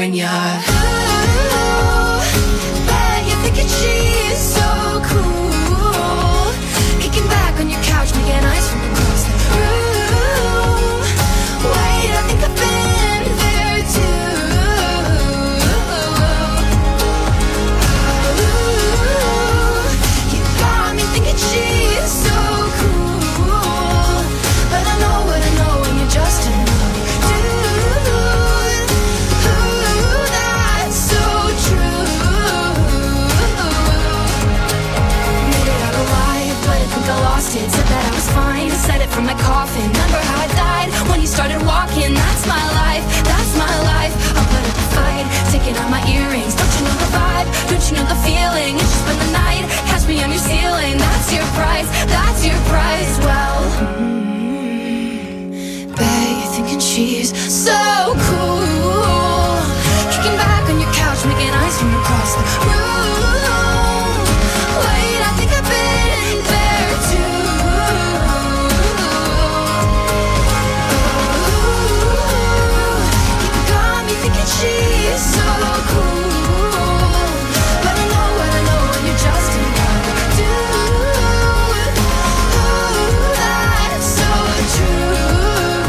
ignoring ya. Ooh, bet you're thinking she's so cool, kicking back on your couch, making eyes from across the room. Wait, I think I've been there too. Ooh, you got me thinking she's so cool, but I know what I know when you're just another dude. Ooh, that's so true. Made it out alive, but I think I lost it. Said that I was fine, said it from my coffin. Remember how I died when you started walking? That's my life, that's my life. I'll put up a fight, taking out my earrings. Don't you know the vibe? Don't you know the feeling? You just spend the night, catch me on your ceiling. That's your price, that's your price. Well, bet you're thinking she's so cool, kicking back on your couch, making eyes from across the room. Wait, I think I've been there too. You got me thinking she's so cool, but I know what I know when you're just another dude. Ooh, that's so true.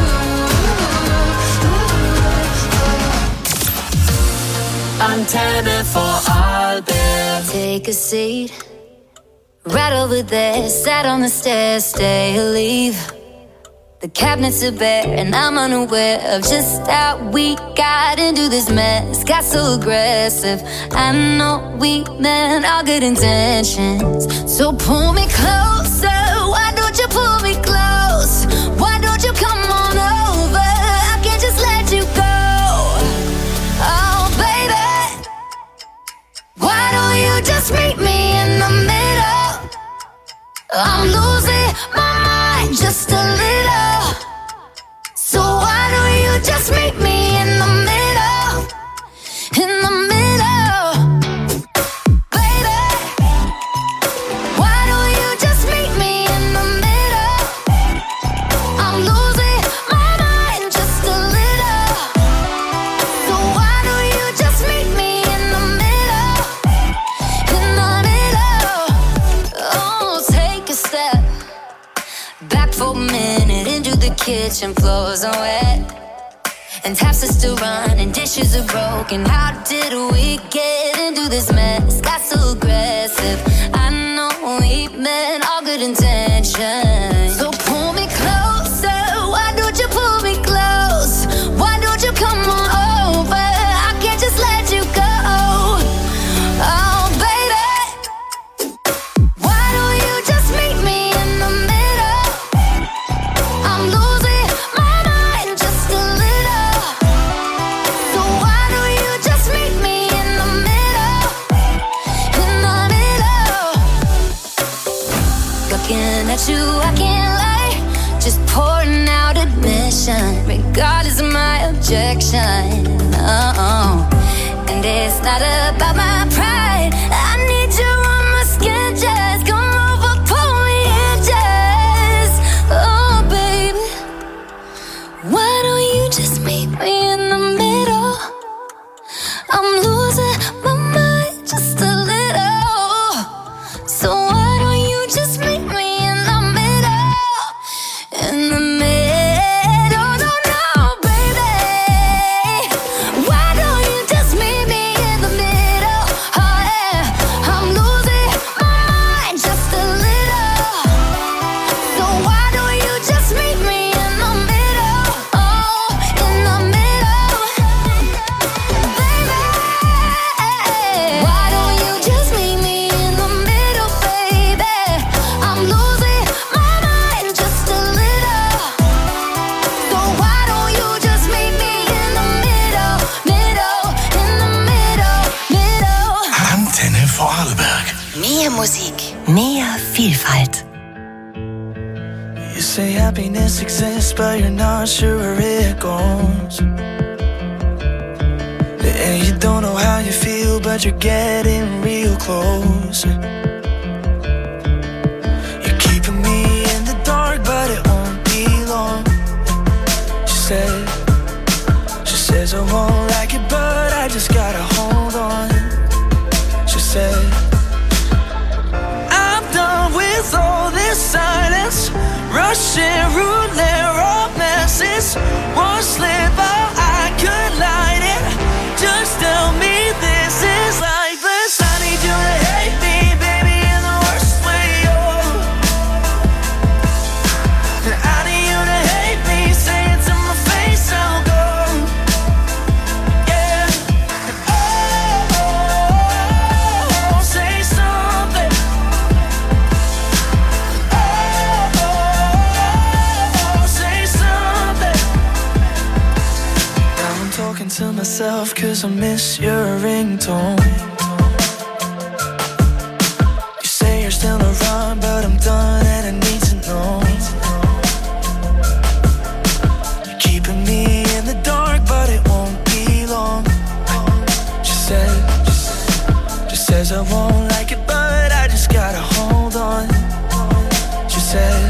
Antenne for Albert. Take a seat right over there. Sat on the stairs, stay or leave. The cabinets are bare and I'm unaware of just how we got into this mess. Got so aggressive. I know we meant all good intentions, so pull me closer. Why don't you pull me close? Why don't you come on over? I can't just let you go. Oh baby, why don't you just meet me in the middle? I'm losing my mind just a little, so why don't you just meet me in the middle? In the middle, baby. Why don't you just meet me in the middle? I'm losing my mind just a little, so why don't you just meet me in the middle? In the middle. Oh, take a step back for a minute into the kitchen. Floors are wet and taps are still running, dishes are broken. How did we get into this mess? Got so aggressive. I know we meant all good intentions, so pull me closer. Why don't you pull me close? Why don't you come on over? I can't just let you go. Oh baby, why don't you just meet me in the middle? I'm losing my mind just a little, so why don't you just meet me in the middle? In the middle. Looking at you, I can't lie, just pouring out admission, regardless of my objection. And it's not about my pride. I need you on my skin, just come over, pull me in, just. Oh baby, why don't you just meet me in the middle? I'm losing my mind just a little, so why don't you just meet me in the middle? In the middle, no, no, baby. Why don't you just meet me in the middle? Oh yeah, I'm losing my mind just a little, so why don't you just meet me in the middle? Oh, in the middle, baby. Why don't you just meet me in the middle, baby? I'm losing my mind just a little, so why don't you just meet me in the middle, middle, in the middle, middle. Antenne Vorarlberg. Mehr Musik, mehr Vielfalt. You say happiness exists, but you're not sure where it goes. And you don't know how you feel, but you're getting real close. You're keeping me in the dark, but it won't be long. She says I won't like it, but I Russian roulette romances. One slip, I could light it. Just tell me this is lifeless. I need you to hate me, baby, in the worst way, I need you to hate me, say it to my face, I'll go. Yeah. Oh, say something. Oh, say something. Now I'm talking to myself 'cause I miss your ringtone. You say you're still around, but I'm done and I need to know. You're keeping me in the dark, but it won't be long. She says I won't like it, but I just gotta hold on. She says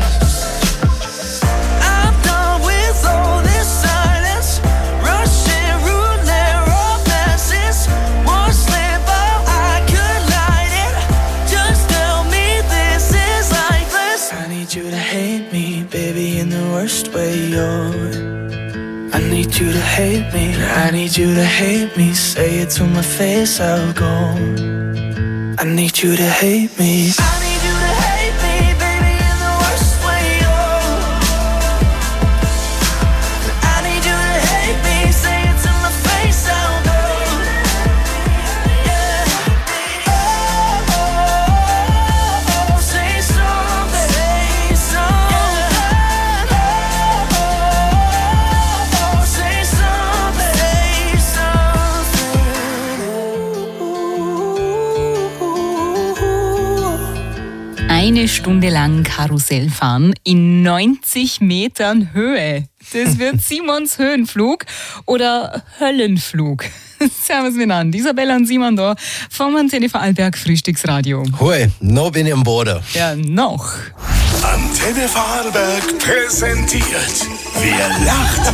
I'm done with all this silence. Russian roulette romances. One slip, I could light it. Just tell me this is lifeless. I need you to hate me, baby, in the worst way, I need you to hate me. I need you to hate me. Say it to my face, I'll go. I need you to hate me. I need you to hate me, baby, in the worst way, I need you to hate me. Say it to my face, I'll go. Yeah. Oh, say something. Say something. Oh, say something. Say something. Eine Stunde lang Karussell fahren in 90 Metern Höhe. Das wird Simons Höhenflug oder Höllenflug. Servus miteinander. Isabella und Simon da vom Antenne Vorarlberg Frühstücksradio. Hoi, noch bin ich am Boden. Ja, noch. Antenne Vorarlberg präsentiert. Wer lacht,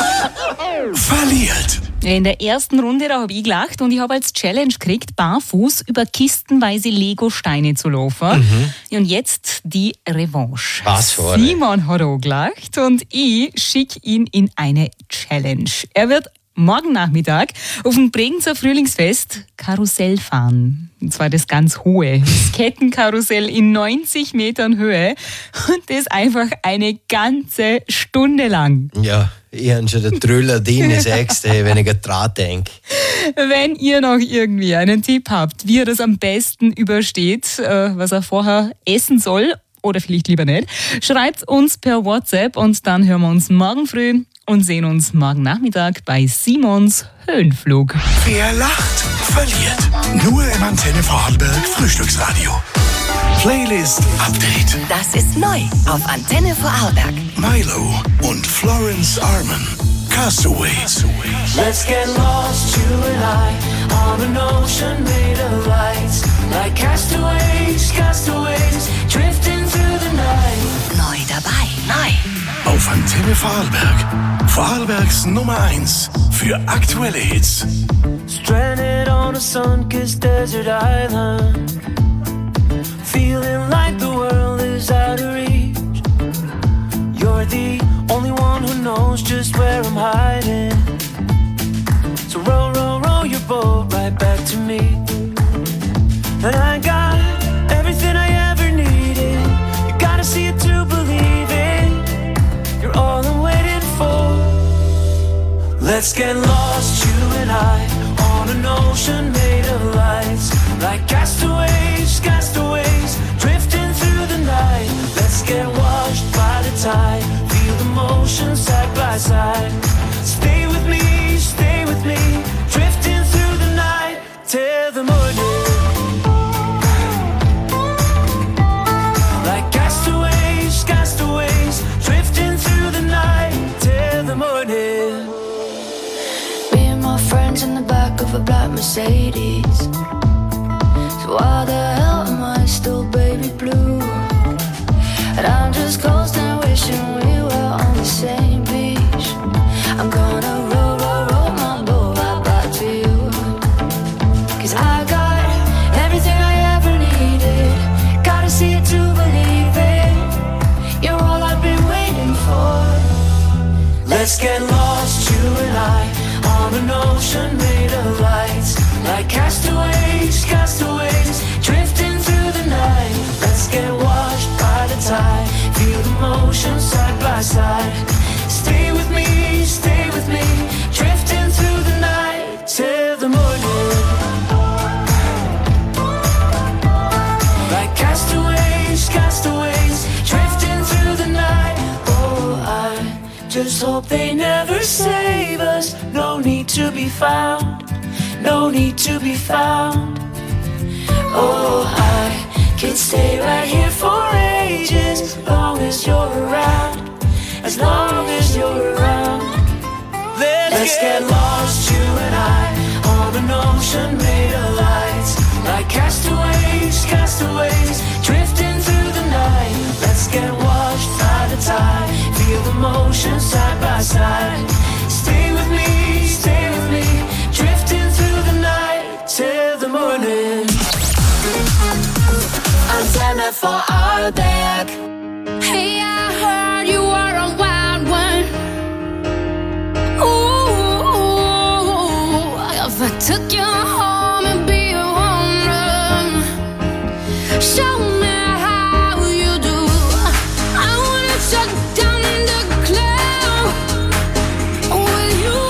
verliert. In der ersten Runde da habe ich gelacht und ich habe als Challenge gekriegt, barfuß über kistenweise Lego-Steine zu laufen. Ja, und jetzt die Revanche. Was für eine? Simon hat auch gelacht und ich schicke ihn in eine Challenge. Er wird morgen Nachmittag auf dem Bregenzer Frühlingsfest Karussell fahren. Und zwar das ganz hohe. Das Kettenkarussell in 90 Metern Höhe. Und das einfach eine ganze Stunde lang. Ja, ich habe schon den Trüller drin, sagst du, wenn ich dran denke. Wenn ihr noch irgendwie einen Tipp habt, wie er das am besten übersteht, was er vorher essen soll, oder vielleicht lieber nicht, schreibt uns per WhatsApp und dann hören wir uns morgen früh und sehen uns morgen Nachmittag bei Simons Höhenflug. Wer lacht, verliert. Nur im Antenne Vorarlberg Frühstücksradio. Playlist Update. Das ist neu auf Antenne Vorarlberg. Milo und Florence Arman. Castaway. Let's get lost, you and I, on an ocean made of lights. Like castaways, castaways, drifting through the night. Neu dabei, neu. Auf Antenne Vorarlberg. Vorarlbergs Nummer 1 für aktuelle Hits. Stranded on a sun-kissed desert island. Feeling like the world is out of reach. You're the only one who knows just where I'm hiding. So row, row, row your boat right back to me. And I got everything I ever needed. You gotta see it to believe it. You're all I'm waiting for. Let's get lost, you and I, on an ocean made of lights. Like castaways, castaways, drifting through the night. Let's get washed by the tide. Feel the motion side by side. Stay with me, drifting through the night till the morning. Like castaways, castaways, drifting through the night till the morning. Me and my friends in the back of a black Mercedes. So why the hell am I still baby blue? And I'm just coasting, wishing we were on the same beach. I'm gonna roll, roll, roll my boat right back to you. 'Cause I got everything I ever needed. Gotta see it to believe it. You're all I've been Let's get lost, you and I, on an ocean made of lights. Like castaways, castaways, drifting through the night. Let's get washed by the tide, feel the motion side by side. Stay with me, drifting through the night till the morning. Like castaways, castaways, drifting through the night. Oh, I just hope they never save us. No need to be found, no need to be found. Oh, I could stay right here for ages, as long as you're around, as long as you're around. Let's get lost, you and I, on an ocean made of lights. Like castaways, castaways, drifting through the night. Let's get washed by the tide, feel the motion side by side. Stay with me, drifting through the night till the morning. Antenna for Arlberg. Hey, I heard you are a wild one. Ooh, if I took you home and be a home run, show me how you do. I wanna shut down in the club with you.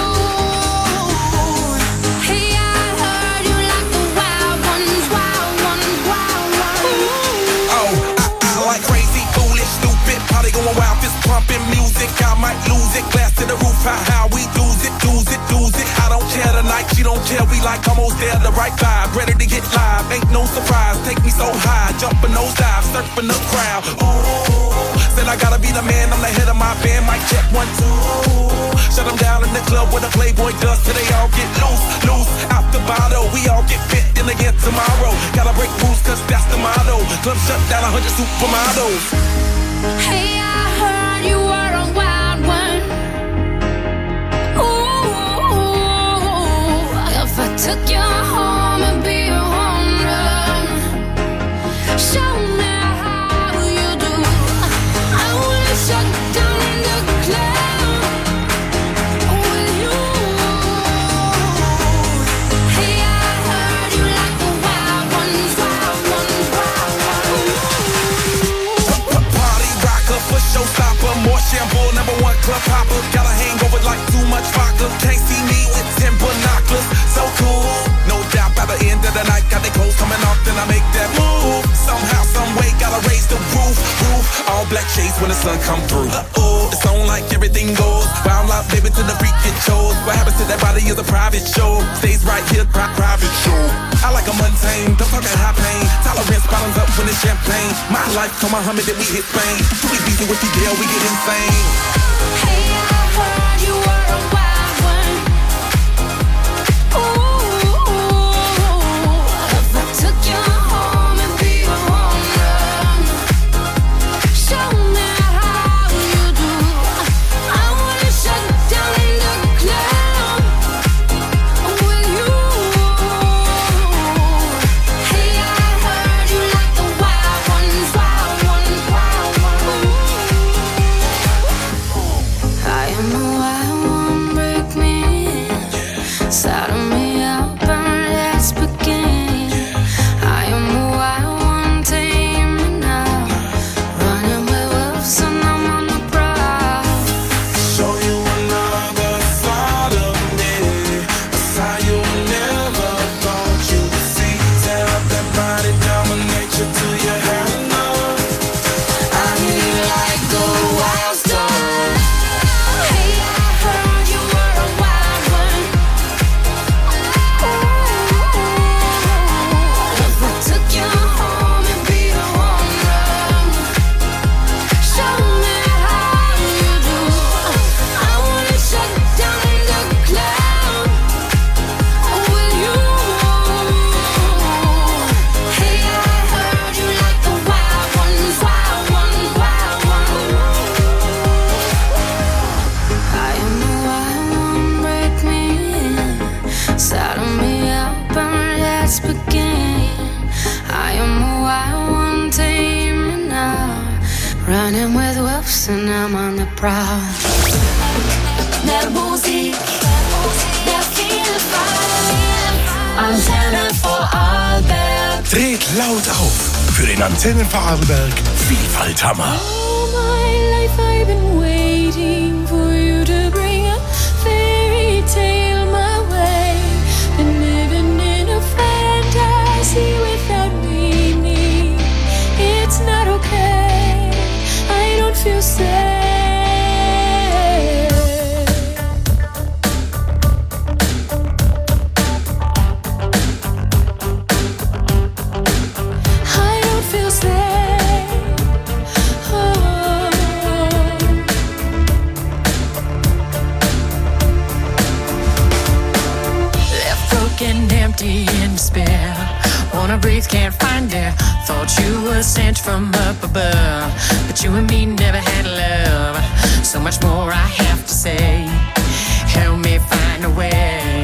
Hey, I heard you like the wild ones, wild ones, wild ones. Oh, I like crazy, foolish, stupid, party going wild, fist pumping music. I might lose it, glass to the roof, how we lose it. I don't care tonight, she don't care, we like almost there, the right vibe, ready to get live, ain't no surprise, take me so high, jumping those dives, surfing the crowd. Ooh, said I gotta be the man, I'm the head of my band, mic check 1, 2. Shut them down in the club where the Playboy does, till they all get loose, out the bottle, we all get fit in again tomorrow. Gotta break rules, cause that's the motto. Club shut down 100 supermodels. Hey, I heard you were a wild one. Ooh, if I took you home and be a home run, show me how you do. I wanna shut down in the club with you. Hey, I heard you like the wild ones, wild ones, wild ones. Party rocker, for showstopper, more shampoo, #1 club hopper. Got a hangover like too much vodka. Can't see me with 10 binoculars. So cool, no doubt by the end of the night, got the clothes coming off, then I make that move. Somehow, some way, gotta raise the roof. All black shades when the sun come through. It's on like everything goes. Wild out, baby, to the freak it shows. What happens to that body is a private show. Stays right here, private show. I like a mundane, don't talk that high pain. Tolerance bottoms up when it's champagne. My life, come Muhammad, then we hit Spain. Too easy with the deal, we get insane. Hey, I heard you were a wild one. Ooh, if I took you home and be a home run, show me how you do. I wanna shut down in the club with you. Hey, I heard you like the wild ones, wild ones, wild ones. I am the wild one, break me in, saddle me up and let's begin. I am the wild one, tame me now, running with wolves and I'm on the prowl. Show you another side of me, a side you never thought you'd see. Tear up that body, dominate you till you have enough. I hear you like a wild star. Hey, I heard you were a wild one. Ooh, if I took you home and be a home run, show me how you do. I wanna shut down in the club with you. Hey, I heard you like the wild ones, wild ones, wild ones. I am the wild one, break me in, saddle me up and let's begin. I am the wild one, tame me now, running with wolves and I'm on the prowl. Mehr Musik, mehr Vielfalt. Antenne Vorarlberg. Dreht laut auf für den Antenne Vorarlberg Vielfalthammer. All my life I've been waiting for you to bring a fairy tale my way. Been living in a fantasy without meaning. It's not okay, I don't feel safe. Empty in despair, wanna breathe, can't find air. Thought you were sent from up above, but you and me never had love. So much more I have to say, help me find a way.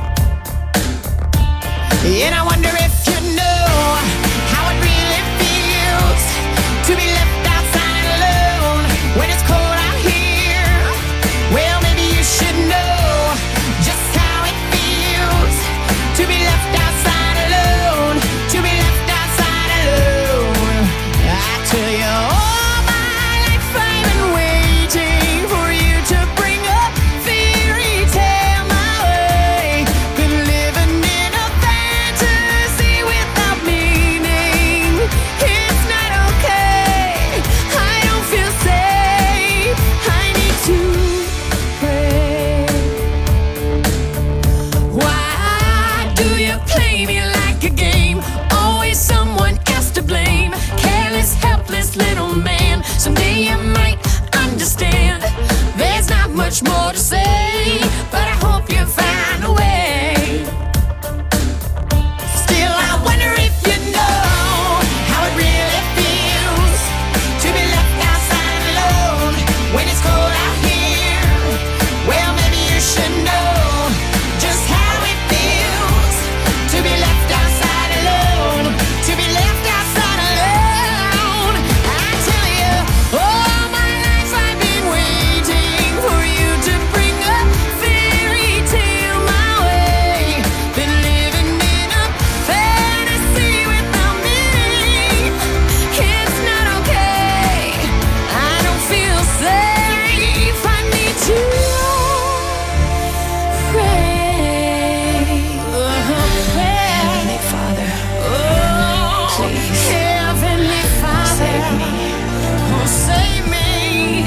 And I wonder if you know how it really feels to be left outside alone when it's cold out here. Well, maybe you should know just how it feels to be left outside alone, to be left outside alone. I tell you, all my life I've been waiting for you to bring a fairy tale my way. Been living in a fantasy without meaning. It's not okay, I don't feel safe, I need to pray. Why do you play me like a game? Always someone else to blame. Careless, helpless little man. Someday you might understand. There's not much more to say, but I hope you find a way. Still, I wonder if you know how it really feels to be left outside alone when it's cold out here. Well, maybe you should know just how it feels to be left outside alone, to be left outside alone. I tell you, all my life I've been waiting for you to bring a fairy tale my way. Been living in a fantasy without meaning. It's not okay, I don't feel safe, I need to pray. Heavenly Father, please, Heavenly Father, save me. Oh, save me.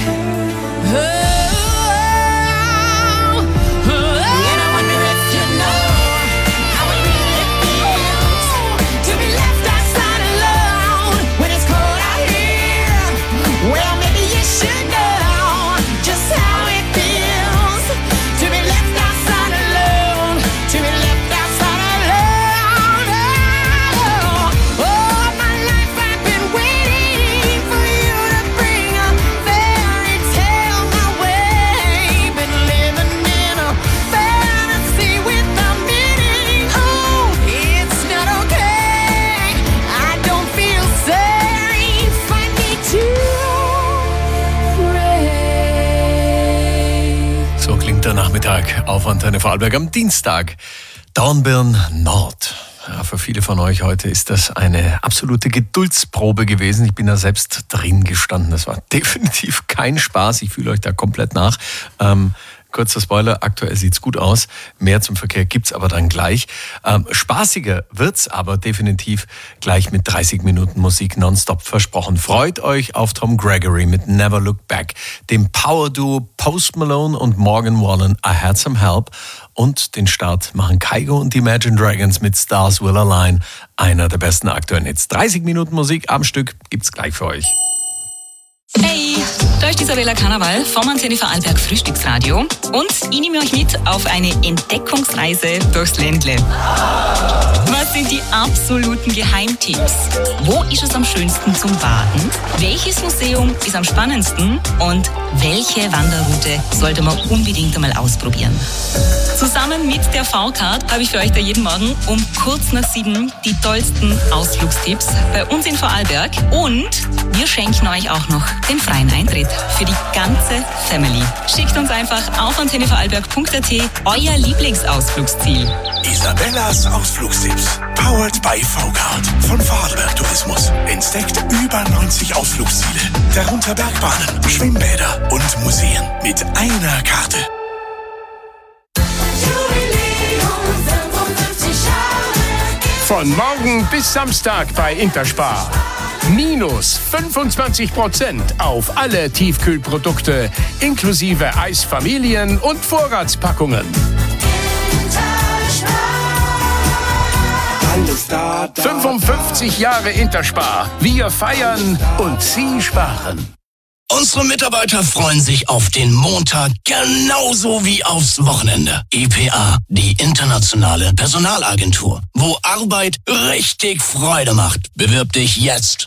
And I wonder if you know how it really feels to be left outside alone when it's cold out here. Well, maybe you should know just how it feels to be left outside alone, to be left outside alone. Oh, all my life I've been waiting for you to bring a fairy tale my way. Been living in a fantasy without meaning. Oh, it's not okay, I don't feel safe, I need to pray. So klingt der Nachmittag auf Antenne Vorarlberg am Dienstag. Dornbirn Nord. Ja, für viele von euch heute ist das eine absolute Geduldsprobe gewesen. Ich bin da selbst drin gestanden. Das war definitiv kein Spaß. Ich fühle euch da komplett nach. Kurzer Spoiler, aktuell sieht's gut aus. Mehr zum Verkehr gibt's aber dann gleich. Spaßiger wird's aber definitiv gleich mit 30 Minuten Musik nonstop versprochen. Freut euch auf Tom Gregory mit Never Look Back, dem Power-Duo Post Malone und Morgan Wallen, I Had Some Help, und den Start machen Kygo und die Imagine Dragons mit Stars Will Align, einer der besten aktuellen Hits. 30 Minuten Musik am Stück gibt's gleich für euch. Hey, da ist Isabella Cannavale vom Antenne Vorarlberg Frühstücksradio und ich nehme euch mit auf eine Entdeckungsreise durchs Ländle. Was sind die absoluten Geheimtipps? Wo ist es am schönsten zum Baden? Welches Museum ist am spannendsten? Und welche Wanderroute sollte man unbedingt einmal ausprobieren? Zusammen mit der V-Card habe ich für euch da jeden Morgen um kurz nach 7 die tollsten Ausflugstipps bei uns in Vorarlberg. Und wir schenken euch auch noch den freien Eintritt für die ganze Family. Schickt uns einfach auf antennevorarlberg.at euer Lieblingsausflugsziel. Isabellas Ausflugstipps. Powered by VCard von Vorarlberg Tourismus. Entdeckt über 90 Ausflugsziele. Darunter Bergbahnen, Schwimmbäder und Museen. Mit einer Karte. Von morgen bis Samstag bei Interspar. Minus 25% auf alle Tiefkühlprodukte, inklusive Eisfamilien und Vorratspackungen. 55 Jahre Interspar. Wir feiern und Sie sparen. Unsere Mitarbeiter freuen sich auf den Montag genauso wie aufs Wochenende. IPA, die internationale Personalagentur, wo Arbeit richtig Freude macht. Bewirb dich jetzt.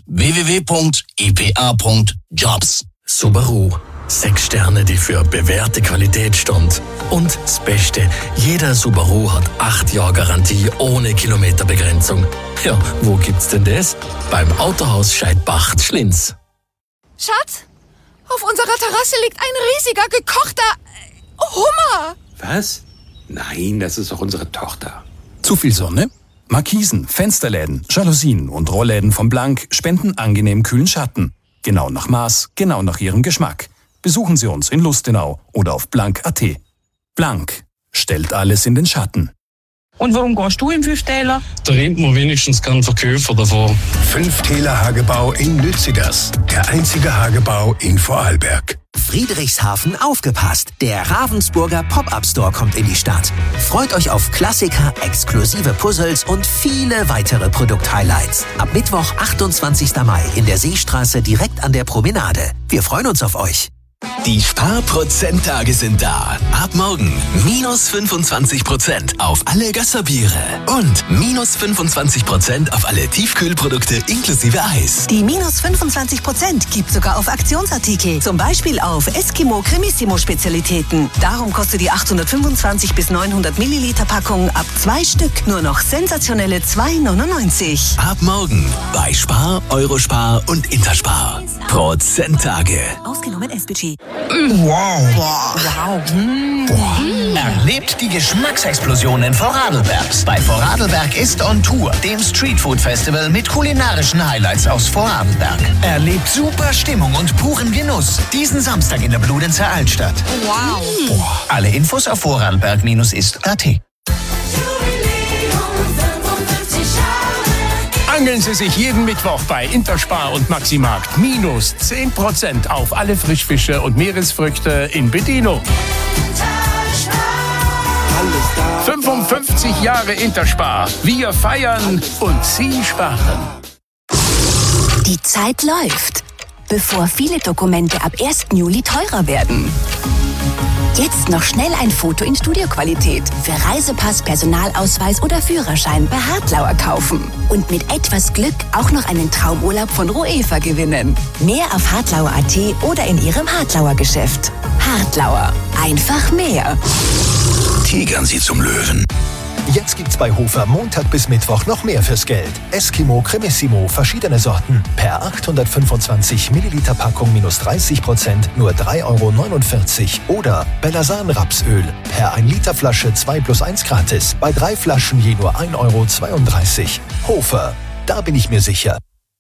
www.ipa.jobs. Subaru. 6 Sterne, die für bewährte Qualität stand. Und das Beste, jeder Subaru hat 8 Jahre Garantie ohne Kilometerbegrenzung. Ja, wo gibt's denn das? Beim Autohaus Scheidbach-Schlins. Schatz? Auf unserer Terrasse liegt ein riesiger, gekochter Hummer. Was? Nein, das ist doch unsere Tochter. Zu viel Sonne? Markisen, Fensterläden, Jalousien und Rollläden von Blank spenden angenehm kühlen Schatten. Genau nach Maß, genau nach Ihrem Geschmack. Besuchen Sie uns in Lustenau oder auf blank.at. Blank stellt alles in den Schatten. Und warum gehst du im Fünftäler? Da rennt man wenigstens keinen Verkäufer davon. Fünftäler Hagebau in Lützigers. Der einzige Hagebau in Vorarlberg. Friedrichshafen aufgepasst. Der Ravensburger Pop-Up-Store kommt in die Stadt. Freut euch auf Klassiker, exklusive Puzzles und viele weitere Produkt-Highlights. Ab Mittwoch, 28. Mai in der Seestraße direkt an der Promenade. Wir freuen uns auf euch. Die Sparprozenttage sind da. Ab morgen minus 25% auf alle Gösserbiere und minus 25% auf alle Tiefkühlprodukte inklusive Eis. Die minus 25% gibt sogar auf Aktionsartikel. Zum Beispiel auf Eskimo Cremissimo Spezialitäten. Darum kostet die 825 bis 900 Milliliter Packung ab 2 Stück nur noch sensationelle 2,99. Ab morgen bei Spar, Eurospar und Interspar. Prozenttage. Ausgenommen S-Budget. Wow. Erlebt die Geschmacksexplosion in Vorarlberg. Bei Vorarlberg ist on Tour, dem Streetfood-Festival mit kulinarischen Highlights aus Vorarlberg. Erlebt super Stimmung und puren Genuss diesen Samstag in der Bludenzer Altstadt. Wow. Alle Infos auf vorarlberg-ist.at. Angeln Sie sich jeden Mittwoch bei Interspar und Maximarkt. Minus 10% auf alle Frischfische und Meeresfrüchte in Bedino. 55 Jahre Interspar. Wir feiern und Sie sparen. Die Zeit läuft, bevor viele Dokumente ab 1. Juli teurer werden. Jetzt noch schnell ein Foto in Studioqualität für Reisepass, Personalausweis oder Führerschein bei Hartlauer kaufen. Und mit etwas Glück auch noch einen Traumurlaub von Roeva gewinnen. Mehr auf hartlauer.at oder in Ihrem Hartlauer Geschäft. Hartlauer. Einfach mehr. Tigern Sie zum Löwen. Jetzt gibt's bei Hofer Montag bis Mittwoch noch mehr fürs Geld. Eskimo Cremissimo, verschiedene Sorten. Per 825 Milliliter Packung minus 30%, nur 3,49 €. Oder Bellasan Rapsöl, per 1 Liter Flasche 2+1 gratis. Bei 3 Flaschen je nur 1,32 €. Hofer, da bin ich mir sicher.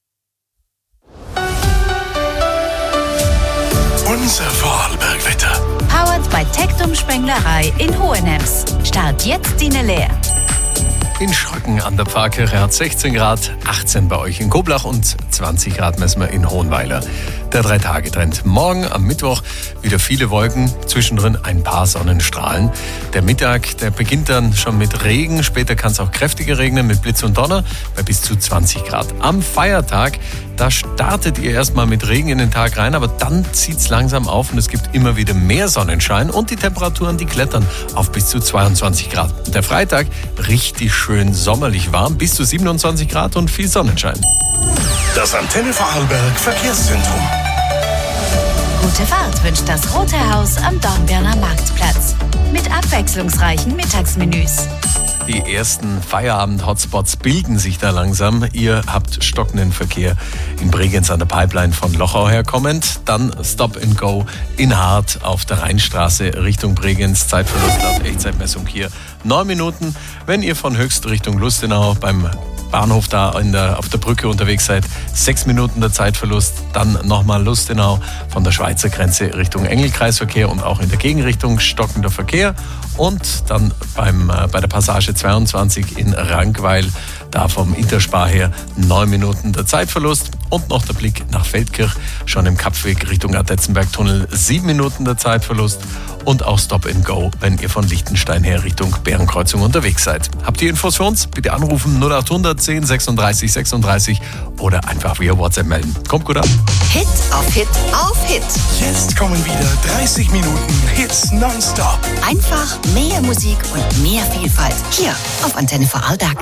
Unser Vorarlberg-Wetter. Powered bei Tectum Spenglerei in Hohenems. Start jetzt die leer. In Schröcken an der Pfarrkirche hat 16 Grad, 18 bei euch in Koblach und 20 Grad messen wir in Hohenweiler. Der 3-Tage-Trend. Morgen am Mittwoch wieder viele Wolken, zwischendrin ein paar Sonnenstrahlen. Der Mittag, der beginnt dann schon mit Regen, später kann es auch kräftiger regnen mit Blitz und Donner bei bis zu 20 Grad. Am Feiertag, da startet ihr erstmal mit Regen in den Tag rein, aber dann zieht es langsam auf und es gibt immer wieder mehr Sonnenschein und die Temperaturen, die klettern auf bis zu 22 Grad. Der Freitag richtig schön sommerlich warm, bis zu 27 Grad und viel Sonnenschein. Das Antenne Vorarlberg Verkehrszentrum. Gute Fahrt wünscht das Rote Haus am Dornbirner Marktplatz. Mit abwechslungsreichen Mittagsmenüs. Die ersten Feierabend-Hotspots bilden sich da langsam. Ihr habt stockenden Verkehr in Bregenz an der Pipeline von Lochau her kommend. Dann Stop and Go in Hart auf der Rheinstraße Richtung Bregenz. Zeitverlust laut Echtzeitmessung hier 9 Minuten. Wenn ihr von Höchst Richtung Lustenau beim Bahnhof da auf der Brücke unterwegs seid, 6 Minuten der Zeitverlust. Dann nochmal Lustenau von der Schweizer Grenze Richtung Engelkreisverkehr und auch in der Gegenrichtung stockender Verkehr. Und dann bei der Passage 22 in Rankweil, da vom Interspar her 9 Minuten der Zeitverlust. Und noch der Blick nach Feldkirch, schon im Kapfweg Richtung Adetzenberg-Tunnel 7 Minuten der Zeitverlust. Und auch Stop and Go, wenn ihr von Liechtenstein her Richtung Bärenkreuzung unterwegs seid. Habt ihr Infos für uns? Bitte anrufen 0800 10 36 36 oder einfach via WhatsApp melden. Kommt gut an. Hit auf Hit auf Hit. Jetzt kommen wieder 30 Minuten Hits nonstop. Einfach mehr Musik und mehr Vielfalt. Hier auf Antenne Vorarlberg.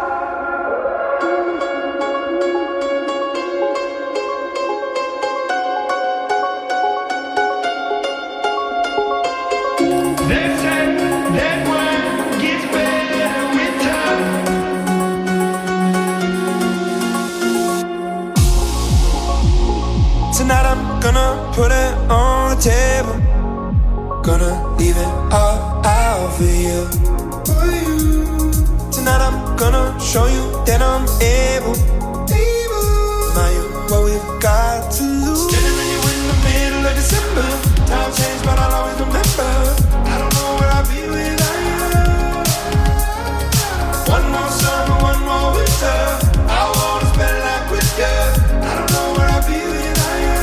Tonight I'm gonna put it on the table. Gonna leave it all out for you. Tonight I'm gonna show you that I'm able. Now you what we've got to lose. Standing with you in the middle of December. Time changed, but I'll always remember. I don't know where I'll be without you. One more summer, one more winter. I wanna spend life with you. I don't know where I'll be without you.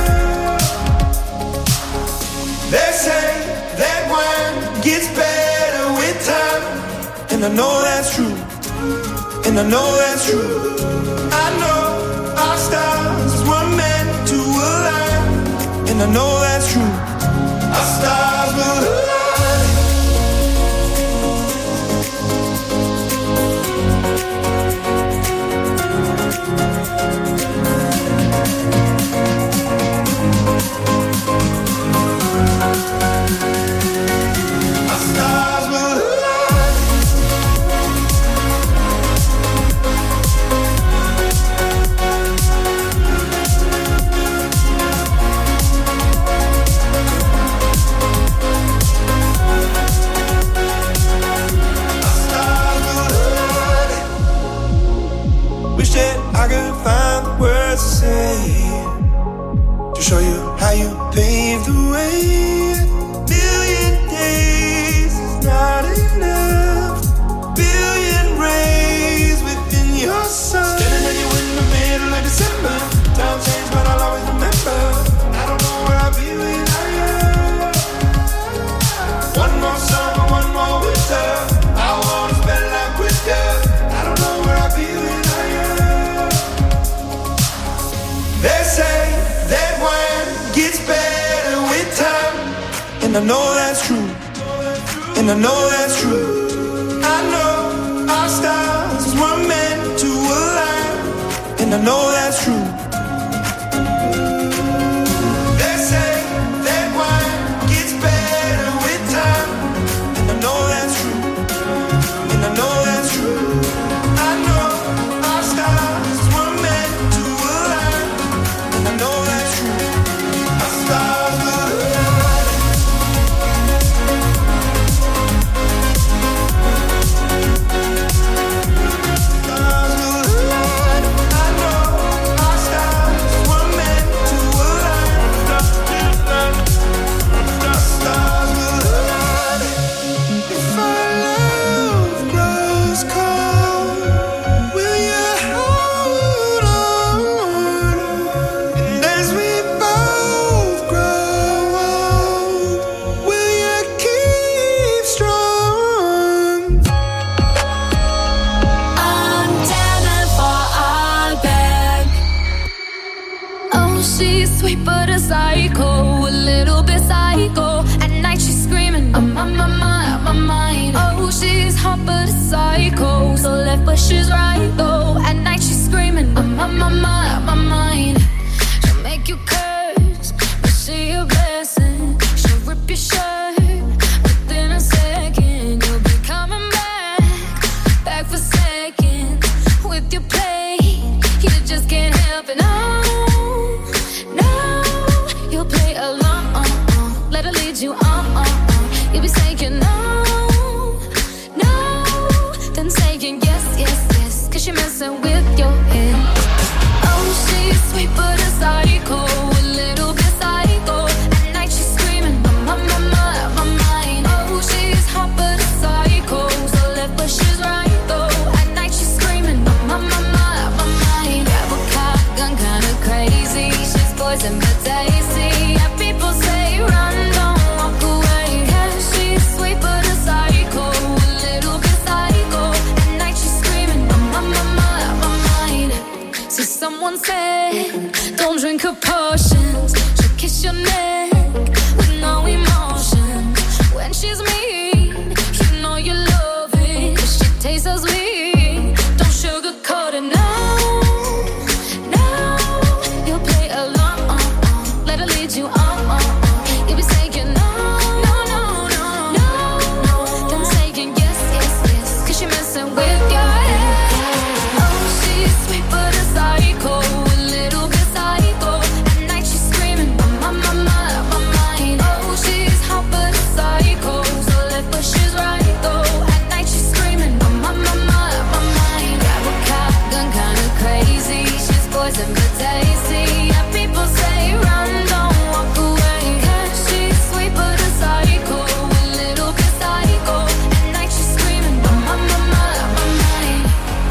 They say that wine gets better with time, and I know that's true, and I know that's true. I know our stars were meant to align, and I know that's true. Our stars will align. Wish that I could find the words to say to show you how you paved the way. Million days is not enough. Billion rays within your sun. Standing with you in the middle of December. Time changed, but I'll always remember. I don't know where I'll be without you. One more summer, one more winter. I wanna spend life with you. I don't know where I'll be without you. They say that wine gets better with time, and I know that's true, and I know that's true. I know our stars were meant to align, and I know that's true. They say that wine gets better with time, and I know that's true, and I know that's true. I know our stars were meant to align, and I know that's true. Our stars will align. Stars will align. I know our stars were meant to align. Our stars will align. If our love grows cold, will you hold on? And as we both grow old, will you keep strong? Antenne Vorarlberg. Oh, she's sweet but a psycho, a little bit psycho. At night she's screaming, I'm on my mind. Oh, she's hot but a psycho, so left but she's right though. At night she's screaming, I'm on my mind. She'll make you curse, but she a blessing. She'll rip your shirt within a second. You'll be coming back and no, you'll play along. Let her lead you on. You'll be saying no, then saying yes, 'cause you're messing with your head. Oh, she's sweet but a psycho, a little bit psycho. At night she's screaming, my mind. Oh, she's hot but a psycho, so left but she's right though. At night she's screaming, my mind. Grab a car, gun kinda crazy. She's poison but tasty. Yeah, people say run, don't walk away. Yeah, she's sweet but a psycho, a little bit psycho. At night she's screaming, my mind. So someone said, don't drink her potions. She'll kiss your neck with no emotion. When she's mean, you know you love it. 'Cause she tastes so sweet. Don't sugarcoat it, no. You'll play along. Let her lead you on. You'll be saying no. Then saying yes, 'cause you're messing with your head. Oh, she's sweet but a psycho, a little bit psycho. At night she's screaming, my mind. Oh, she's hot but a psycho, so left but she's right though. At night she's screaming, my mind. Grab a cop, gun kinda crazy. She's poison but tasty. Yeah, people say run, don't walk away. 'Cause she's sweet but a psycho, a little bit psycho. At night she's screaming, my mind.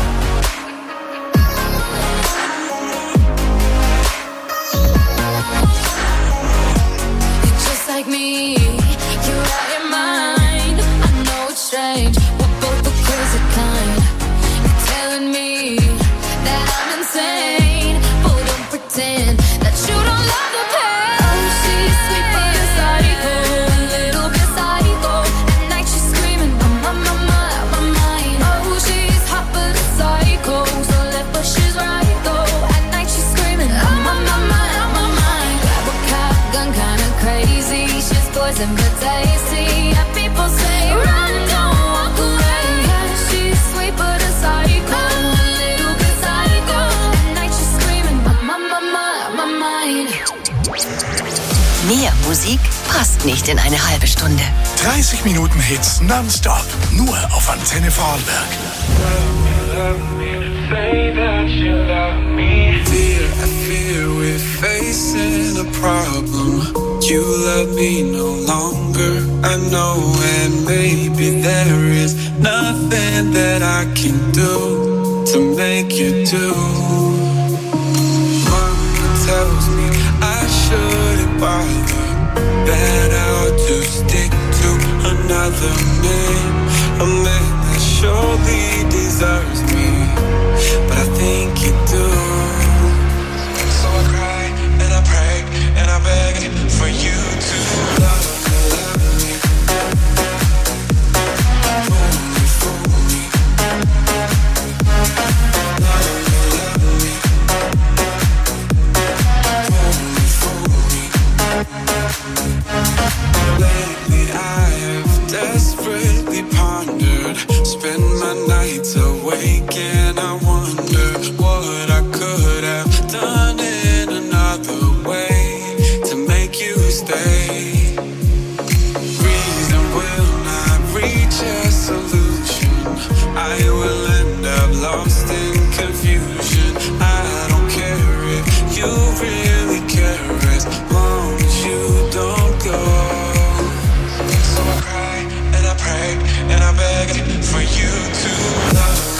You're just like me, you're out your mind. I know it's strange, we're both the crazy kind. You're telling me that I'm insane, but don't pretend that you don't love the pain. Oh, she's sweet but a psycho, a little bit psycho. At night she's screaming, my mind. Oh, she's hot but a psycho, so left but she's right though. At night she's screaming, my mind. Grab a cop, gun kinda crazy. She's poison but tasty. Yeah, people say run, don't walk away. Yeah, she's sweet but a psycho, a little bit psycho. At night she's screaming, my mind. Mehr Musik passt nicht in eine halbe Stunde. 30 Minuten Hits nonstop. Nur auf Antenne Vorarlberg. Say that you love me. I fear we're facing a problem. You love me no longer, I know, and maybe there is nothing that I can do to make you do. Mama tells me I shouldn't bother, that I'll just stick to another man, a man that surely deserves me, but I think you do. So I cry and I pray and I beg for you to love me. Fool me. Love me. Fool me. Lately I have desperately pondered, spend my nights awake and I wonder what I could have done in another way to make you stay. Reason will not reach a solution, I will end up lost in confusion. I don't care if you really care as long as you don't go. So I cry and I pray and I beg for you to love me.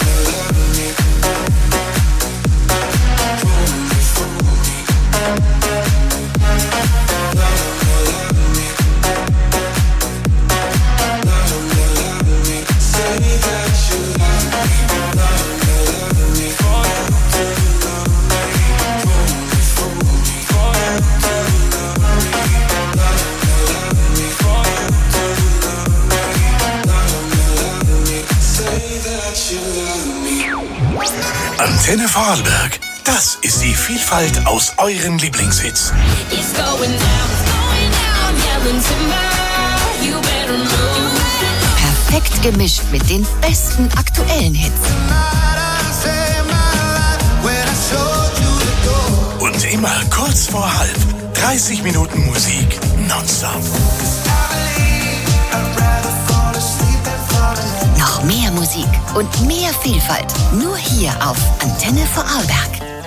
Antenne Vorarlberg. Das ist die Vielfalt aus euren Lieblingshits. It's going down, yelling timber. You better move. Perfekt gemischt mit den besten aktuellen Hits. When I showed you the door. immer kurz vor halb. 30 Minuten Musik nonstop. Noch mehr Musik und mehr Vielfalt. Nur hier auf Antenne Vorarlberg.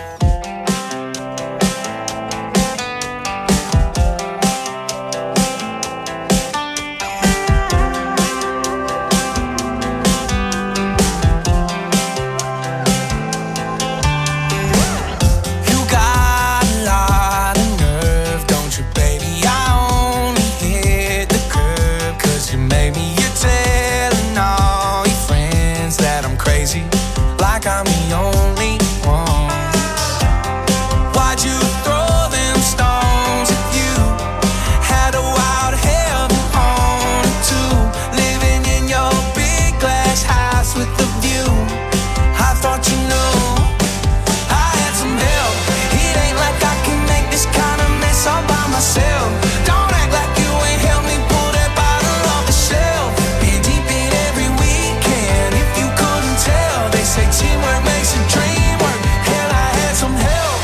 Like I'm the only one. Why'd you throw them stones if you had a wild heaven on it too? Living in your big glass house with the view. I thought you knew I had some help. It ain't like I can make this kind of mess all by myself. Don't act like you ain't helped me pull that bottle off the shelf. Been deep in every weekend. If you couldn't tell, they say teamwork makes a dream work. Hell, I had some help.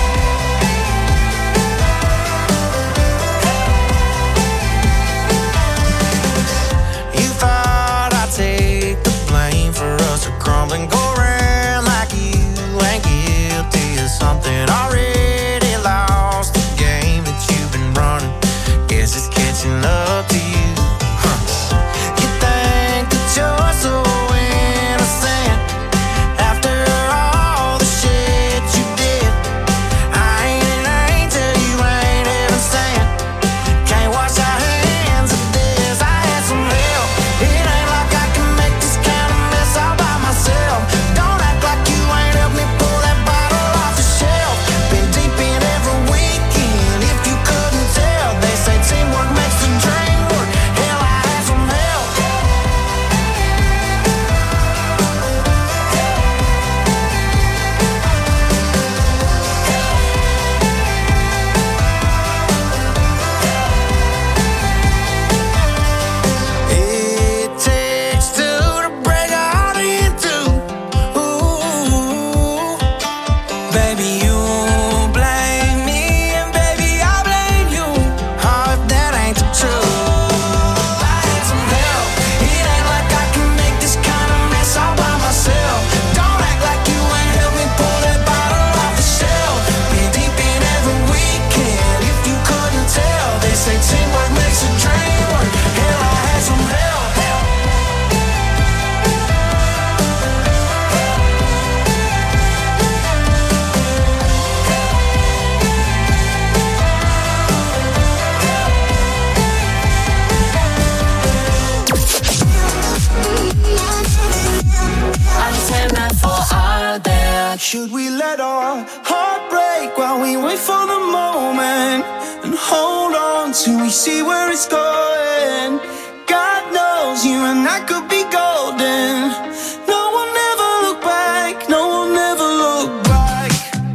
You thought I'd take the blame for us to crumble and go around like you ain't guilty of something already lost. The game that you've been running, guess it's catching up to you. You think that you're so innocent after all the shit you did. I ain't an angel, you ain't even sent. Can't wash our hands of this. I had some help. It ain't like I can make this kind of mess all by myself. Don't act like you ain't helped me pull that bottle off the shelf. Been deep in every weekend. If you couldn't tell, they say teamwork makes the dream work. Hell, I had some help. It takes two to break a heart in two. Ooh, baby, you blame me, and baby, I blame you. Oh, if that ain't the truth. I had some help. It ain't like I can make this kind of mess all by myself. Don't act like you ain't helped me pull that bottle off the shelf. Been deep in every weekend. If you couldn't tell, they say teamwork makes a dream work. Hell, I had some help. Antenne Vorarlberg. Should we let our heart break while we wait for the moment and hold on till we see where it's going? God knows you and I could be golden. No one ever look back. No one ever look back.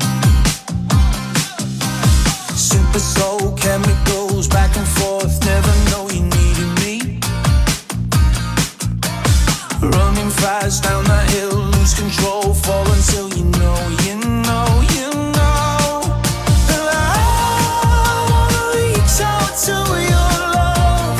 Super soul chemicals back and forth. Never know you needed me. Running fast down that hill, lose control, fall until you know, you know, you know that I wanna reach out to your love.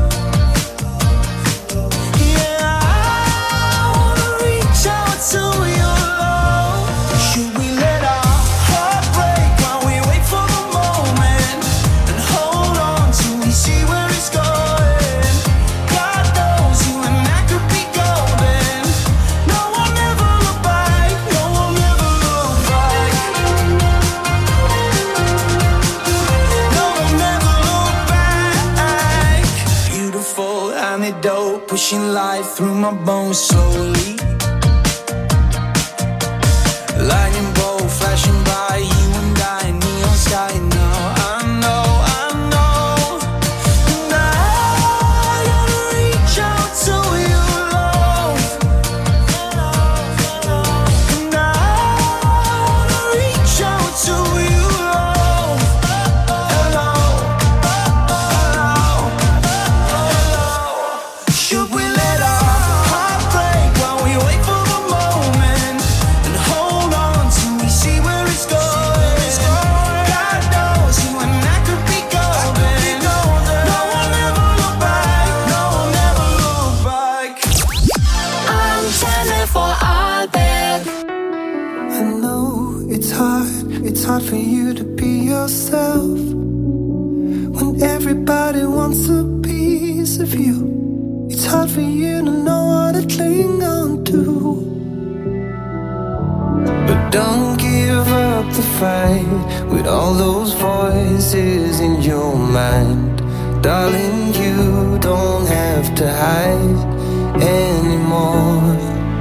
Yeah, I wanna reach out to your love. Should we let our heart break while we wait for the moment and hold on till we see where it's going? God knows you and I could be golden. No one ever look back. No one ever look back. No one ever look back. Beautiful antidote, pushing life through my bones slowly. Lightning bolt flashing by, you and I, neon sky now. I know, I know. And I gotta reach out to your love. And I wanna reach out to your love. Hello, hello, hello. Should we let our heart break while we wait for you to be yourself when everybody wants a piece of you. It's hard for you to know what to cling on to. But don't give up the fight with all those voices in your mind. Darling, you don't have to hide anymore.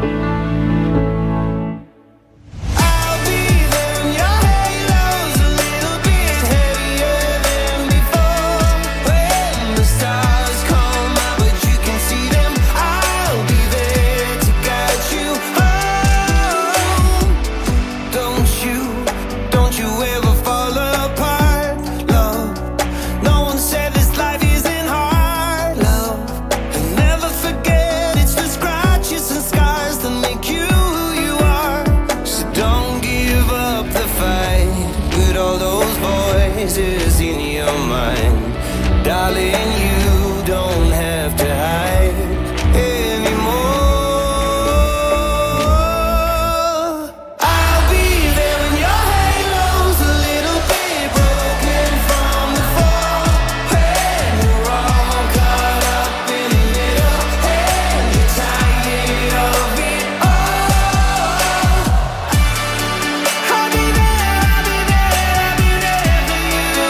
Darling, you don't have to hide anymore. I'll be there when your halo's a little bit broken from the fall, when you're all caught up in the middle and you're tired of it all. I'll be there, I'll be there, I'll be there for you.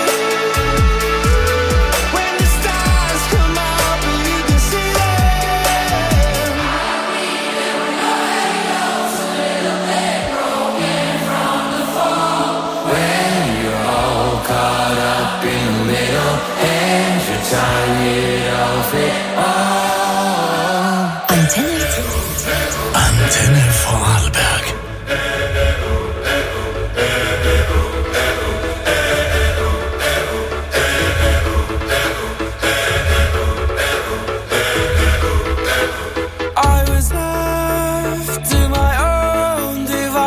When the stars come up and you can see them. I'll be there when your halo's a little bit broken from the fall, when you're all caught up in the middle and you're tired of it all. Antenne Vorarlberg. I was left to my own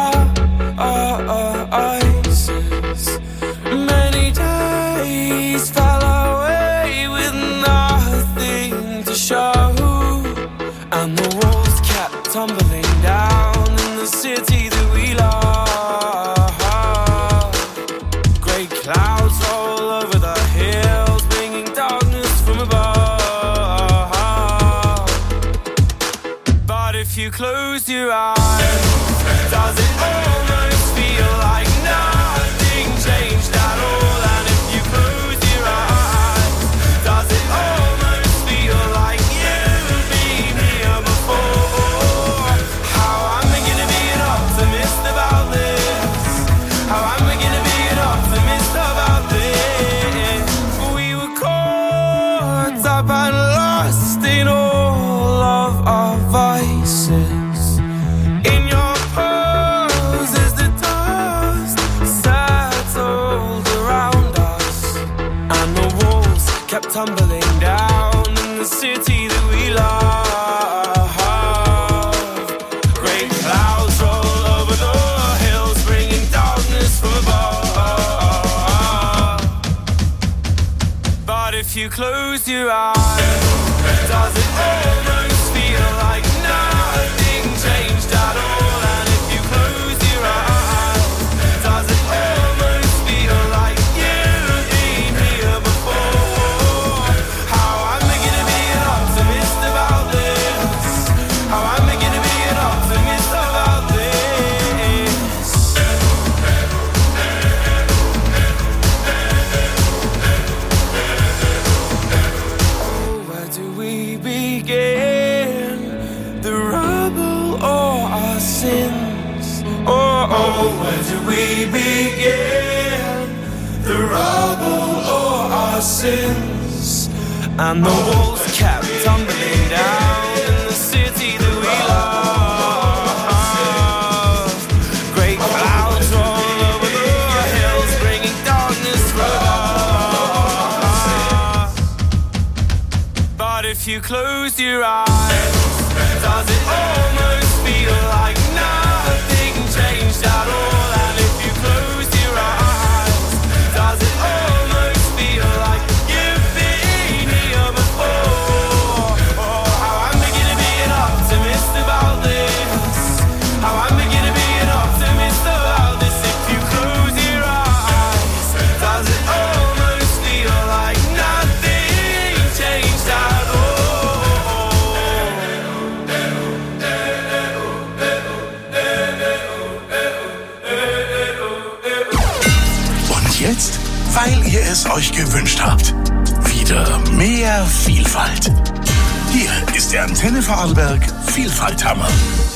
devices. Many days fell away with nothing to show, and the walls kept tumbling down in the city that we love. Great clouds roll over the hills, bringing darkness from above. But if you close your eyes, does it almost feel like nothing changed at all? And if you close your eyes, does it almost feel like you've been here before? How am I gonna be an optimist about this? How am I gonna be an optimist about this? We were caught up and lost in all of our vices. In your pose as the dust settled around us, and the walls kept tumbling down in the city that we love. Great clouds roll over the hills, bringing darkness from above. But if you close your eyes, does it almost feel like nothing changed at all? And if you close your eyes, does it almost feel like you've been here before? How am I gonna be an optimist about this? How am I gonna be an optimist about this? Oh, where do we begin? The rubble or our sins? Oh, where do we begin? The rubble or our sins? And the walls kept tumbling down in the city that we love. Great clouds roll over the hills, bringing darkness from above. But if you close your eyes, does it almost feel like nothing changed at all? And if you close your eyes, does it almost feel like you've been here before? Oh, how am I gonna be an optimist about this? How am I gonna be an optimist about this if you close your eyes? jetzt, weil ihr es euch gewünscht habt. Wieder mehr Vielfalt. Hier ist der Antenne Vorarlberg Vielfalthammer.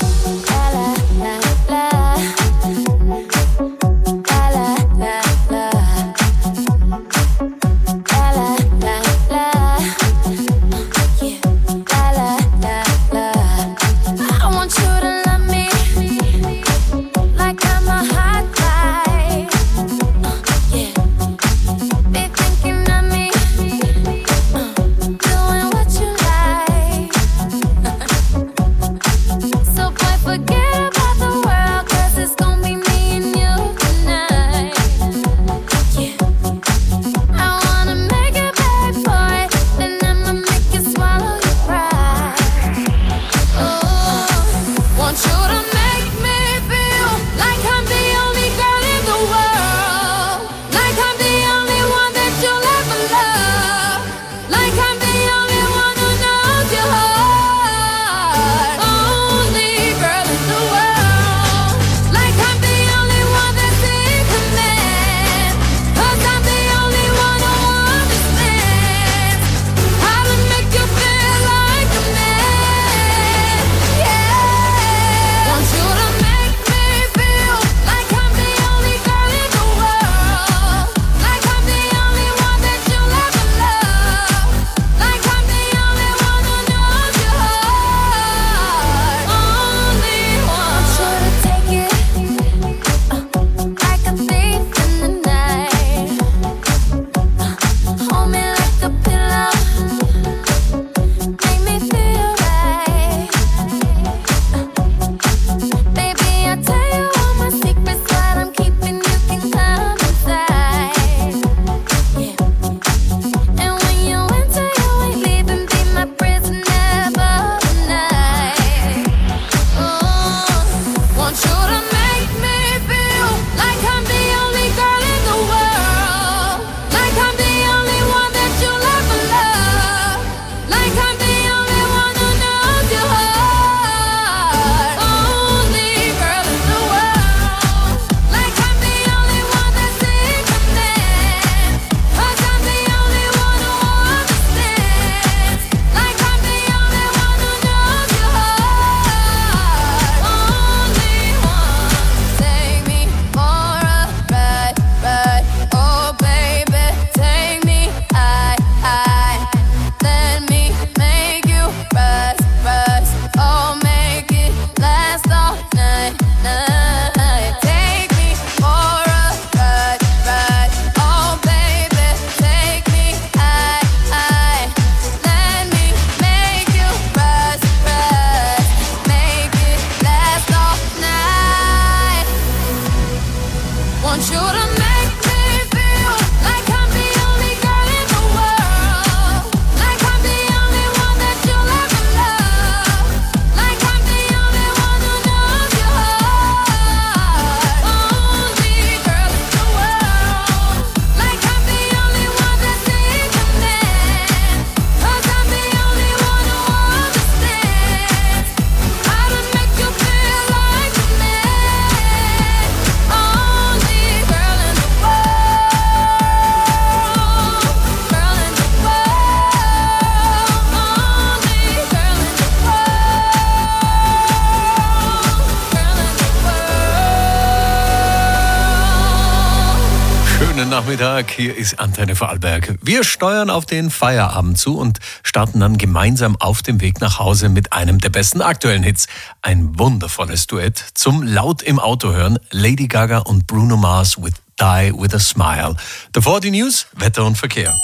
Nachmittag, hier ist Antenne Vorarlberg. Wir steuern auf den Feierabend zu und starten dann gemeinsam auf dem Weg nach Hause mit einem der besten aktuellen Hits. Ein wundervolles Duett zum laut im Auto hören. Lady Gaga und Bruno Mars with Die With a Smile. Davor die News, Wetter und Verkehr.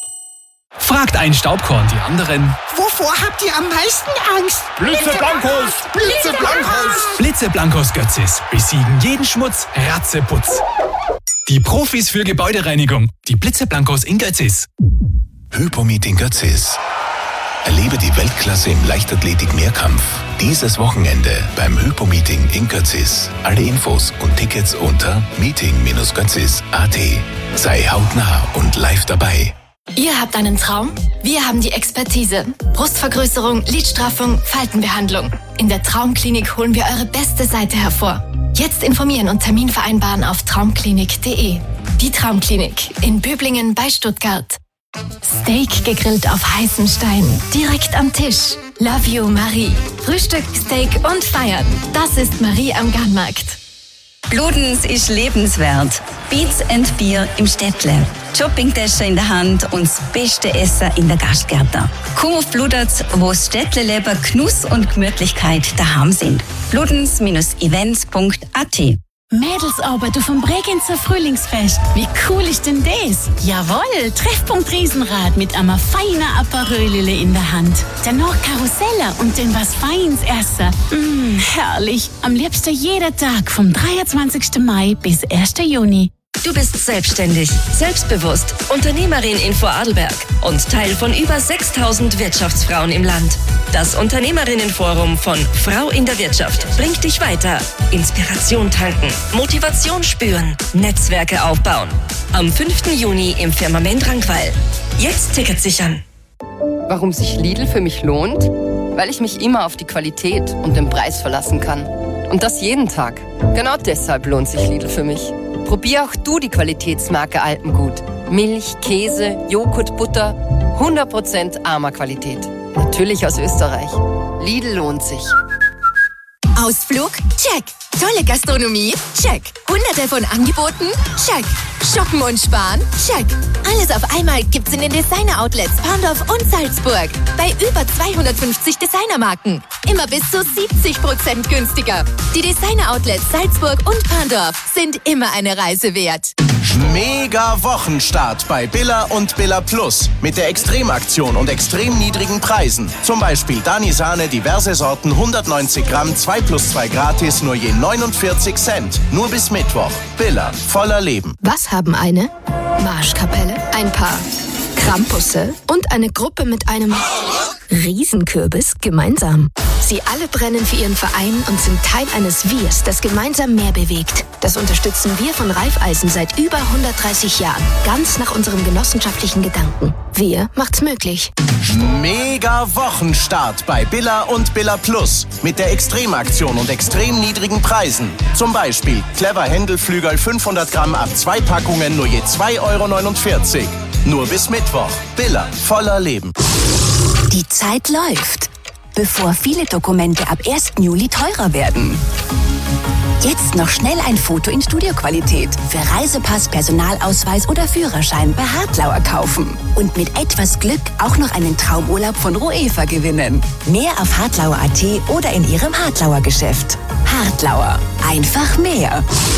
Fragt ein Staubkorn die anderen. Wovor habt ihr am meisten Angst? Blitzeblankos! Blitzeblankos! Blitzeblankos Götzis besiegen jeden Schmutz, Ratzeputz. Die Profis für Gebäudereinigung. Die Blitzeblankos in Götzis. Hypomeet in Götzis. Erlebe die Weltklasse im Leichtathletik-Mehrkampf. Dieses Wochenende beim Hypo-Meeting in Götzis. Alle Infos und Tickets unter meeting-götzis.at. Sei hautnah und live dabei. Ihr habt einen Traum? Wir haben die Expertise. Brustvergrößerung, Lidstraffung, Faltenbehandlung. In der Traumklinik holen wir eure beste Seite hervor. Jetzt informieren und Termin vereinbaren auf traumklinik.de. Die Traumklinik in Böblingen bei Stuttgart. Steak gegrillt auf heißem Stein, direkt am Tisch. Love you, Marie. Frühstück, Steak und Feiern. Das ist Marie am Garnmarkt. Bludenz ist lebenswert. Beats and Bier im Städtle. Shoppingtasche in der Hand und das beste Essen in der Gastgärtner. Komm auf Bludenz, wo das Städtle-Leber, Genuss und Gemütlichkeit daheim sind. bludenz-events.at. Mädelsarbeit auf dem Bregenzer Frühlingsfest. Wie cool ist denn das? Jawohl, Treffpunkt Riesenrad mit einer feinen Aperölele in der Hand. Danach Karusselle und dann was Feins essen. Herrlich. Am liebsten jeder Tag vom 23. Mai bis 1. Juni. Du bist selbstständig, selbstbewusst, Unternehmerin in Vorarlberg und Teil von über 6000 Wirtschaftsfrauen im Land. Das Unternehmerinnenforum von Frau in der Wirtschaft bringt dich weiter. Inspiration tanken, Motivation spüren, Netzwerke aufbauen. Am 5. Juni im Firmament Rankweil. Jetzt Tickets sichern. Warum sich Lidl für mich lohnt? Weil ich mich immer auf die Qualität und den Preis verlassen kann. Und das jeden Tag. Genau deshalb lohnt sich Lidl für mich. Probier auch du die Qualitätsmarke Alpengut. Milch, Käse, Joghurt, Butter, 100% armer Qualität. Natürlich aus Österreich. Lidl lohnt sich. Ausflug? Check. Tolle Gastronomie? Check. Hunderte von Angeboten? Check. Shoppen und sparen? Check. Alles auf einmal gibt's in den Designer-Outlets Parndorf und Salzburg. Bei über 250 Designermarken. Immer bis zu 70% günstiger. Die Designer-Outlets Salzburg und Parndorf sind immer eine Reise wert. Mega Wochenstart bei Billa und Billa Plus. Mit der Extremaktion und extrem niedrigen Preisen. Zum Beispiel Dani Sahne, diverse Sorten, 190 Gramm, 2+2 gratis, nur je 49 Cent. Nur bis Mittwoch. Billa, voller Leben. Was haben eine Marschkapelle, ein Paar Krampusse und eine Gruppe mit einem Riesenkürbis gemeinsam? Sie alle brennen für ihren Verein und sind Teil eines Wirs, das gemeinsam mehr bewegt. Das unterstützen wir von Raiffeisen seit über 130 Jahren. Ganz nach unserem genossenschaftlichen Gedanken. Wir macht's möglich. Mega Wochenstart bei Billa und Billa Plus. Mit der Extremaktion und extrem niedrigen Preisen. Zum Beispiel Clever Händelflügel 500 Gramm ab 2 Packungen nur je 2,49 €. Nur bis Mittwoch. Billa, voller Leben. Die Zeit läuft, bevor viele Dokumente ab 1. Juli teurer werden. Jetzt noch schnell ein Foto in Studioqualität für Reisepass, Personalausweis oder Führerschein bei Hartlauer kaufen. Und mit etwas Glück auch noch einen Traumurlaub von Roefa gewinnen. Mehr auf hartlauer.at oder in Ihrem Hartlauer Geschäft. Hartlauer. Einfach mehr.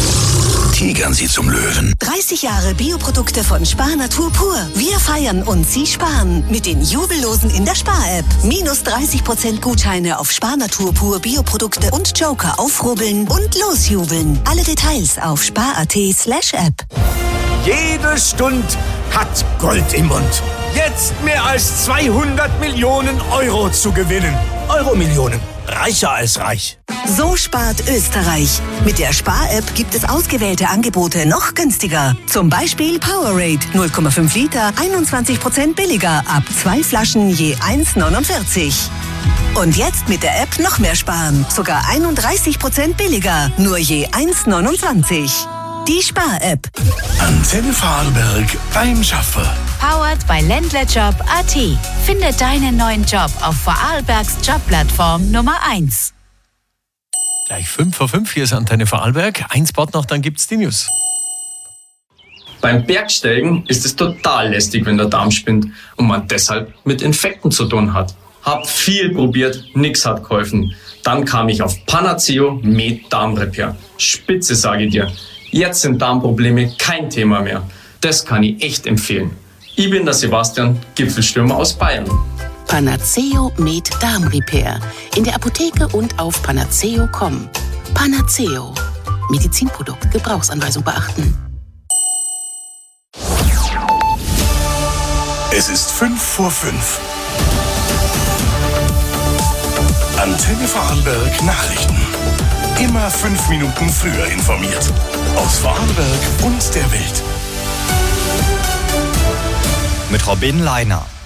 Tigern Sie zum Löwen. 30 Jahre Bioprodukte von Spar Natur pur. Wir feiern und Sie sparen mit den Jubellosen in der Spar-App. Minus 30% Gutscheine auf Spar Natur pur Bioprodukte und Joker aufrubbeln und losjubeln. Alle Details auf spar.at/app. Jede Stunde hat Gold im Mund. Jetzt mehr als 200 Millionen Euro zu gewinnen. Euromillionen. Reicher als reich. So spart Österreich. Mit der Spar-App gibt es ausgewählte Angebote noch günstiger. Zum Beispiel Powerade 0,5 Liter, 21% billiger, ab 2 Flaschen je 1,49. Und jetzt mit der App noch mehr sparen. Sogar 31% billiger, nur je 1,29. Die Spar-App. Antenne Vorarlberg beim Schaffer. Powered by Ländlerjob.at. Finde deinen neuen Job auf Vorarlbergs Jobplattform Nummer 1. Gleich 5:05, hier ist Antenne Vorarlberg. Ein Spot noch, dann gibt's die News. Beim Bergsteigen ist es total lästig, wenn der Darm spinnt und man deshalb mit Infekten zu tun hat. Hab viel probiert, nix hat geholfen. Dann kam ich auf Panaceo Med Darmrepair. Spitze, sage ich dir. Jetzt sind Darmprobleme kein Thema mehr. Das kann ich echt empfehlen. Ich bin der Sebastian, Gipfelstürmer aus Bayern. Panaceo Med Darmrepair. In der Apotheke und auf panaceo.com. Panaceo. Medizinprodukt. Gebrauchsanweisung beachten. Es ist 5:05. Antenne Vorarlberg Nachrichten. Immer 5 Minuten früher informiert. Aus Vorarlberg und der Welt. Mit Robin Leiner.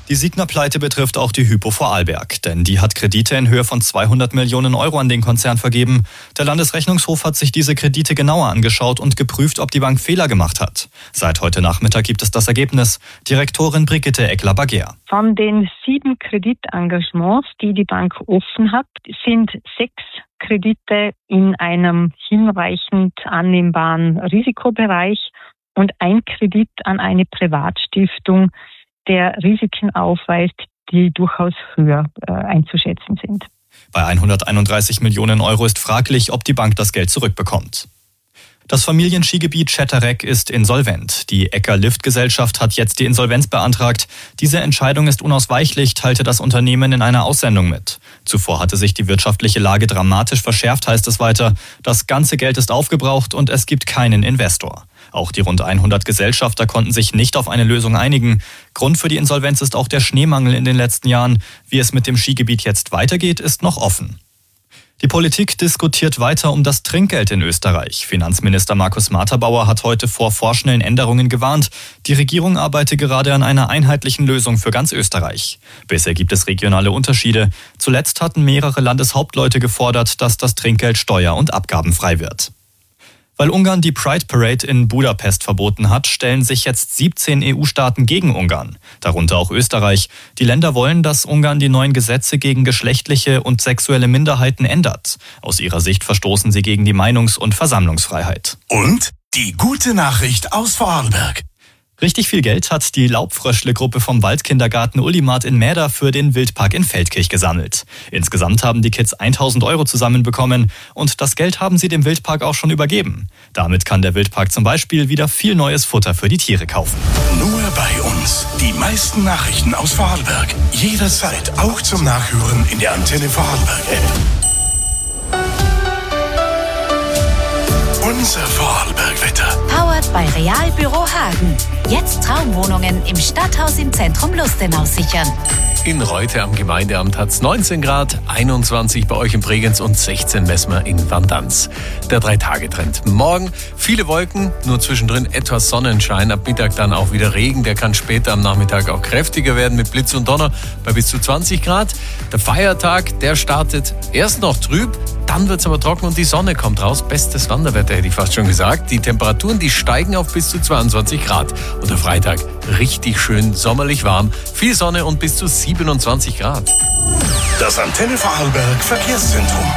Die Signa-Pleite betrifft auch die Hypo Vorarlberg, denn die hat Kredite in Höhe von 200 Millionen Euro an den Konzern vergeben. Der Landesrechnungshof hat sich diese Kredite genauer angeschaut und geprüft, ob die Bank Fehler gemacht hat. Seit heute Nachmittag gibt es das Ergebnis. Direktorin Brigitte Eckler-Bagger. Von den 7 Kreditengagements, die die Bank offen hat, sind 6 Kredite in einem hinreichend annehmbaren Risikobereich und ein Kredit an eine Privatstiftung, der Risiken aufweist, die durchaus höher einzuschätzen sind. Bei 131 Millionen Euro ist fraglich, ob die Bank das Geld zurückbekommt. Das Familienskigebiet Scheterek ist insolvent. Die Ecker-Lift-Gesellschaft hat jetzt die Insolvenz beantragt. Diese Entscheidung ist unausweichlich, teilte das Unternehmen in einer Aussendung mit. Zuvor hatte sich die wirtschaftliche Lage dramatisch verschärft, heißt es weiter. Das ganze Geld ist aufgebraucht und es gibt keinen Investor. Auch die rund 100 Gesellschafter konnten sich nicht auf eine Lösung einigen. Grund für die Insolvenz ist auch der Schneemangel in den letzten Jahren. Wie es mit dem Skigebiet jetzt weitergeht, ist noch offen. Die Politik diskutiert weiter um das Trinkgeld in Österreich. Finanzminister Markus Materbauer hat heute vor vorschnellen Änderungen gewarnt. Die Regierung arbeite gerade an einer einheitlichen Lösung für ganz Österreich. Bisher gibt es regionale Unterschiede. Zuletzt hatten mehrere Landeshauptleute gefordert, dass das Trinkgeld steuer- und abgabenfrei wird. Weil Ungarn die Pride Parade in Budapest verboten hat, stellen sich jetzt 17 EU-Staaten gegen Ungarn, darunter auch Österreich. Die Länder wollen, dass Ungarn die neuen Gesetze gegen geschlechtliche und sexuelle Minderheiten ändert. Aus ihrer Sicht verstoßen sie gegen die Meinungs- und Versammlungsfreiheit. Und die gute Nachricht aus Vorarlberg. Richtig viel Geld hat die Laubfröschle-Gruppe vom Waldkindergarten Ullimat in Mäder für den Wildpark in Feldkirch gesammelt. Insgesamt haben die Kids 1000 Euro zusammenbekommen und das Geld haben sie dem Wildpark auch schon übergeben. Damit kann der Wildpark zum Beispiel wieder viel neues Futter für die Tiere kaufen. Nur bei uns. Die meisten Nachrichten aus Vorarlberg. Jederzeit auch zum Nachhören in der Antenne Vorarlberg-App. Unser Vorarlberg-Wetter. Powered bei Realbüro Hagen. Jetzt Traumwohnungen im Stadthaus im Zentrum Lustenau sichern. In Reute am Gemeindeamt hat es 19 Grad, 21 bei euch in Bregenz und 16 messen wir in Vandanz. Der 3-Tage-Trend. Morgen viele Wolken, nur zwischendrin etwas Sonnenschein. Ab Mittag dann auch wieder Regen. Der kann später am Nachmittag auch kräftiger werden mit Blitz und Donner bei bis zu 20 Grad. Der Feiertag, der startet erst noch trüb, dann wird es aber trocken und die Sonne kommt raus. Bestes Wanderwetter, hätte ich fast schon gesagt. Die Temperaturen, die steigen auf bis zu 22 Grad. Und der Freitag richtig schön sommerlich warm. Viel Sonne und bis zu 27 Grad. Das Antenne Vorarlberg Verkehrszentrum.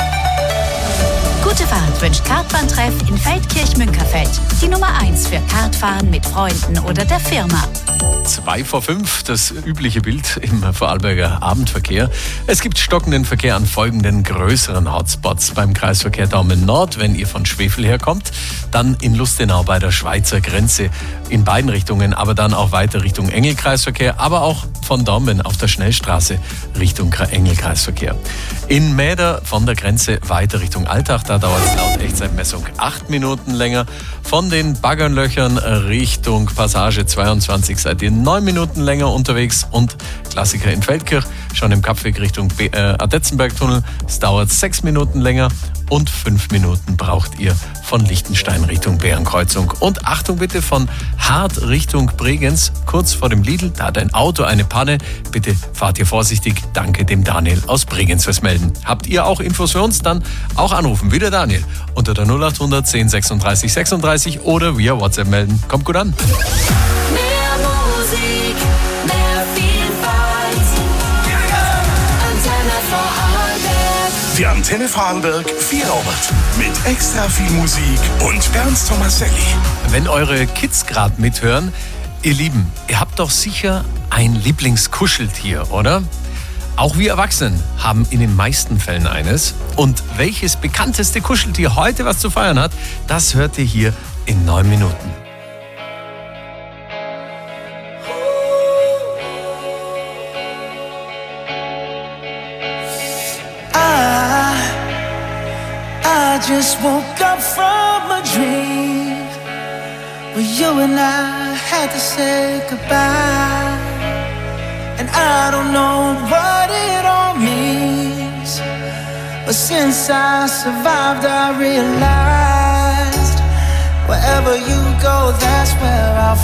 Gute Fahrt wünscht Kartbahntreff in Feldkirch-Münkerfeld. Die Nummer 1 für Kartfahren mit Freunden oder der Firma. 5:02, das übliche Bild im Vorarlberger Abendverkehr. Es gibt stockenden Verkehr an folgenden größeren Hotspots beim Kreisverkehr Daumen Nord, wenn ihr von Schwefel herkommt, dann in Lustenau bei der Schweizer Grenze in beiden Richtungen, aber dann auch weiter Richtung Engel-Kreisverkehr, aber auch von Daumen auf der Schnellstraße Richtung Engel-Kreisverkehr. In Mäder von der Grenze weiter Richtung Altach, da dauert es laut Echtzeitmessung 8 Minuten länger. Von den Baggernlöchern Richtung Passage 22 seid ihr 9 Minuten länger unterwegs und Klassiker in Feldkirch, schon im Kapfweg Richtung Adetzenbergtunnel. Es dauert 6 Minuten länger und 5 Minuten braucht ihr von Lichtenstein Richtung Bärenkreuzung. Und Achtung bitte von Hart Richtung Bregenz, kurz vor dem Lidl, da hat ein Auto eine Panne. Bitte fahrt ihr vorsichtig. Danke dem Daniel aus Bregenz fürs Melden. Habt ihr auch Infos für uns? Dann auch anrufen, wie der Daniel, unter der 0800 10 36 36 oder via WhatsApp melden. Kommt gut an. Mehr Musik, mehr Vielfalt. Antenne Vorarlberg. Die Antenne Vorarlberg Vierraubert mit extra viel Musik und Bernd Tomaselli. Wenn eure Kids gerade mithören, ihr Lieben, ihr habt doch sicher ein Lieblingskuscheltier, oder? Auch wir Erwachsenen haben in den meisten Fällen eines. Und welches bekannteste Kuscheltier heute was zu feiern hat, das hört ihr hier in 9 Minuten. I just woke up from a dream where you and I had to say goodbye. And I don't know what it all means, but since I survived I realized wherever you go, that's where I'll